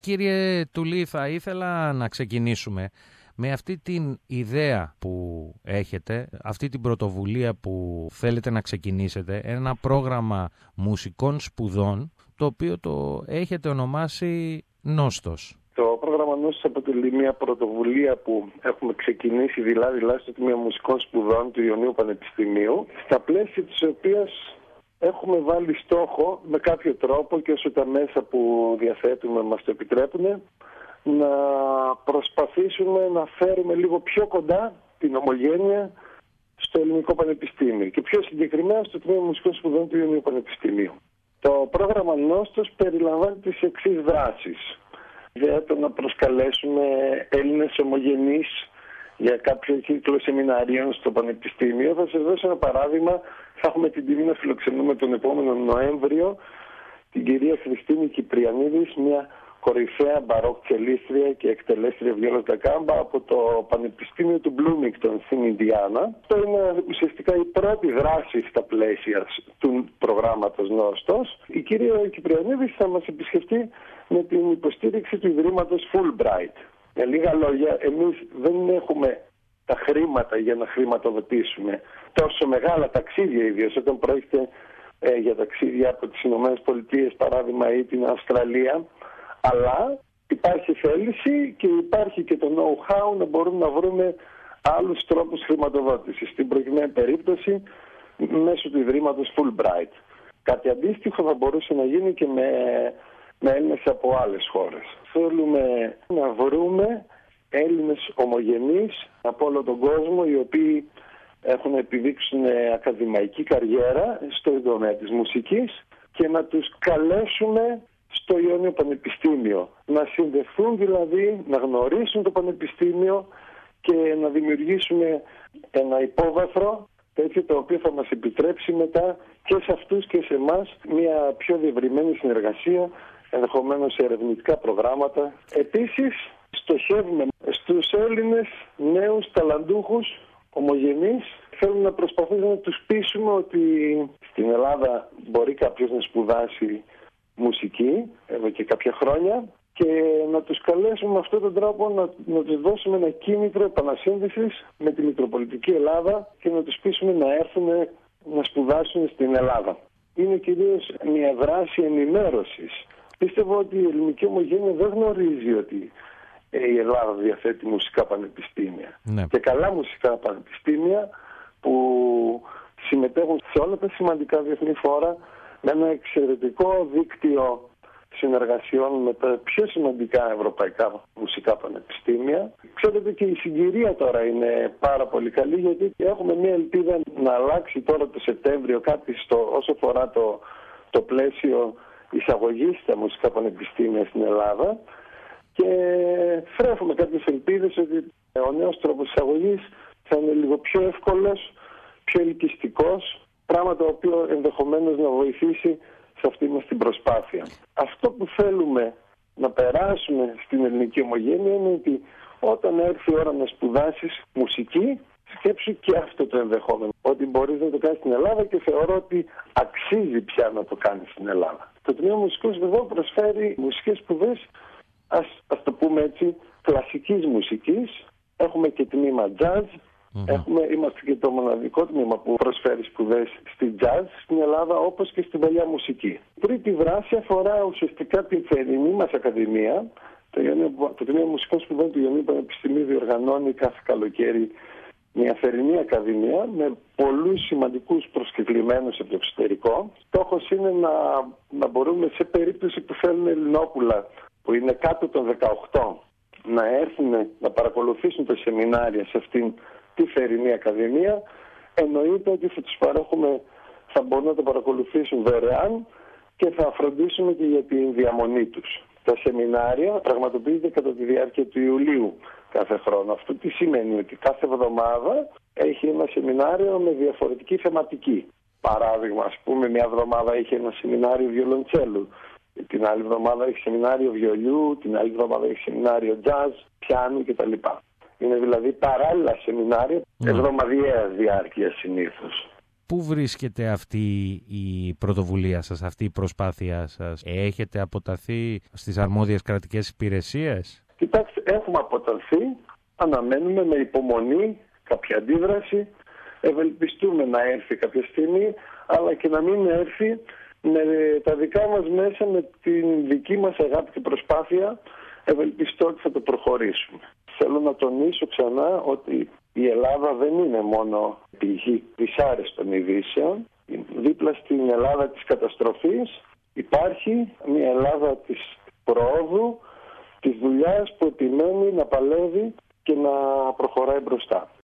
Κύριε Τουλή, θα ήθελα να ξεκινήσουμε με αυτή την ιδέα που έχετε, αυτή την πρωτοβουλία που θέλετε να ξεκινήσετε, ένα πρόγραμμα μουσικών σπουδών, το οποίο το έχετε ονομάσει Νόστος. Το πρόγραμμα Νόστος αποτελεί μια πρωτοβουλία που έχουμε ξεκινήσει δειλά στο Τμήμα Μουσικών Σπουδών του Ιωνίου Πανεπιστημίου, στα πλαίσια της οποίας έχουμε βάλει στόχο με κάποιο τρόπο και όσο τα μέσα που διαθέτουμε μας το επιτρέπουν, να προσπαθήσουμε να φέρουμε λίγο πιο κοντά την ομογένεια στο Ελληνικό Πανεπιστήμιο και πιο συγκεκριμένα στο Τμήμα Μουσικών Σπουδών του Ιωνίου Πανεπιστημίου. Το πρόγραμμα Νόστος περιλαμβάνει τις εξής δράσεις. Το να προσκαλέσουμε Έλληνες ομογενείς για κάποιο κύκλο σεμιναρίων στο Πανεπιστήμιο. Θα σας δώσω ένα παράδειγμα. Θα έχουμε την τιμή να φιλοξενούμε τον επόμενο Νοέμβριο την κυρία Χριστίνη Κυπριανίδης, μια κορυφαία μπαρόκ τσελίστρια και εκτελέστρια βιόλα da gamba από το Πανεπιστήμιο του Μπλούμιγκτον στην Ινδιάνα. Αυτό είναι ουσιαστικά η πρώτη δράση στα πλαίσια του προγράμματος Νόστος. Η κυρία Κυπριανίδης θα μας επισκεφτεί με την υποστήριξη του Ιδρύματος Fulbright. Με λίγα λόγια, εμείς δεν έχουμε τα χρήματα για να χρηματοδοτήσουμε τόσο μεγάλα ταξίδια, ιδίως όταν πρόκειται για ταξίδια από τις ΗΠΑ, παράδειγμα, ή την Αυστραλία, αλλά υπάρχει θέληση και υπάρχει και το know-how να μπορούμε να βρούμε άλλους τρόπους χρηματοδότησης. Στην προκειμένη περίπτωση μέσω του Ιδρύματος Fulbright. Κάτι αντίστοιχο θα μπορούσε να γίνει και με Έλληνες από άλλες χώρες. Θέλουμε να βρούμε Έλληνες ομογενείς από όλο τον κόσμο, οι οποίοι έχουν επιδείξουν ακαδημαϊκή καριέρα στο τομέα της μουσικής και να τους καλέσουμε στο Ιόνιο Πανεπιστήμιο. Να συνδεθούν δηλαδή, να γνωρίσουν το Πανεπιστήμιο και να δημιουργήσουμε ένα υπόβαθρο τέτοιο το οποίο θα μας επιτρέψει μετά και σε αυτούς και σε εμάς μια πιο διευρυμένη συνεργασία, ενδεχομένως σε ερευνητικά προγράμματα. Επίσης, στοχεύουμε στους Έλληνες νέους ταλαντούχους ομογενείς. Θέλουμε να προσπαθήσουμε να τους πείσουμε ότι στην Ελλάδα μπορεί κάποιος να σπουδάσει μουσική εδώ και κάποια χρόνια και να τους καλέσουμε με αυτόν τον τρόπο να τους δώσουμε ένα κίνητρο επανασύνδεσης με τη Μητροπολιτική Ελλάδα και να τους πείσουμε να έρθουν να σπουδάσουν στην Ελλάδα. Είναι κυρίως μια δράση ενημέρωσης. Πίστευω ότι η ελληνική ομογένεια δεν γνωρίζει ότι η Ελλάδα διαθέτει μουσικά πανεπιστήμια. Ναι. Και καλά μουσικά πανεπιστήμια που συμμετέχουν σε όλα τα σημαντικά διεθνή φόρα με ένα εξαιρετικό δίκτυο συνεργασιών με τα πιο σημαντικά ευρωπαϊκά μουσικά πανεπιστήμια. Ξέρετε, και η συγκυρία τώρα είναι πάρα πολύ καλή, γιατί έχουμε μια ελπίδα να αλλάξει τώρα το Σεπτέμβριο κάτι όσο αφορά το πλαίσιο εισαγωγής στα μουσικά πανεπιστήμια στην Ελλάδα και φρέφουμε κάποιες ελπίδες ότι ο νέος τρόπος εισαγωγής θα είναι λίγο πιο εύκολος, πιο ελκυστικός, πράγμα το οποίο ενδεχομένως να βοηθήσει σε αυτή μας την προσπάθεια. Αυτό που θέλουμε να περάσουμε στην ελληνική ομογένεια είναι ότι όταν έρθει η ώρα να σπουδάσεις μουσική, σκέψου και αυτό το ενδεχόμενο. Ότι μπορείς να το κάνεις στην Ελλάδα και θεωρώ ότι αξίζει πια να το κάνεις στην Ελλάδα. Το Τμήμα Μουσικών Σπουδών προσφέρει μουσικές σπουδές, ας το πούμε έτσι, κλασικής μουσικής. Έχουμε και τμήμα jazz. Είμαστε και το μοναδικό τμήμα που προσφέρει σπουδές στη jazz στην Ελλάδα, όπως και στην παλιά μουσική. Η τρίτη δράση αφορά ουσιαστικά την θερινή μας ακαδημία. Το Τμήμα Μουσικών Σπουδών του Ιωνίου Πανεπιστημίου διοργανώνει κάθε καλοκαίρι μια θερινή ακαδημία με πολλούς σημαντικούς προσκεκλημένους από το εξωτερικό. Στόχος είναι να μπορούμε, σε περίπτωση που θέλουν Ελληνόπουλα που είναι κάτω των 18 να έρθουν να παρακολουθήσουν τα σεμινάρια σε αυτήν τη θερινή ακαδημία, εννοείται ότι θα τους παρέχουμε, θα μπορούν να το παρακολουθήσουν δωρεάν και θα φροντίσουμε και για την διαμονή τους. Τα σεμινάρια πραγματοποιούνται κατά τη διάρκεια του Ιουλίου κάθε χρόνο. Αυτό τι σημαίνει? Ότι κάθε εβδομάδα έχει ένα σεμινάριο με διαφορετική θεματική. Παράδειγμα, ας πούμε, μια εβδομάδα έχει ένα σεμινάριο βιολοντσέλου, την άλλη εβδομάδα έχει σεμινάριο βιολιού, την άλλη εβδομάδα έχει σεμινάριο jazz, πιάνου κτλ. Είναι δηλαδή παράλληλα σεμινάρια εβδομαδιαίας διάρκειας συνήθως. πού βρίσκεται αυτή η πρωτοβουλία σας, αυτή η προσπάθειά σας? Έχετε αποταθεί στις αρμόδιες κρατικές υπηρεσίες? Κοιτάξτε, έχουμε αποταθεί, αναμένουμε με υπομονή κάποια αντίδραση, ευελπιστούμε να έρθει κάποια στιγμή, αλλά και να μην έρθει, με τα δικά μας μέσα, με την δική μας αγάπη και προσπάθεια, ευελπιστώ ότι θα το προχωρήσουμε. Θέλω να τονίσω ξανά ότι η Ελλάδα δεν είναι μόνο πηγή δυσάρεστων ειδήσεων. Δίπλα στην Ελλάδα της καταστροφής υπάρχει μια Ελλάδα της προόδου, της δουλειάς που επιμένει να παλεύει και να προχωράει μπροστά.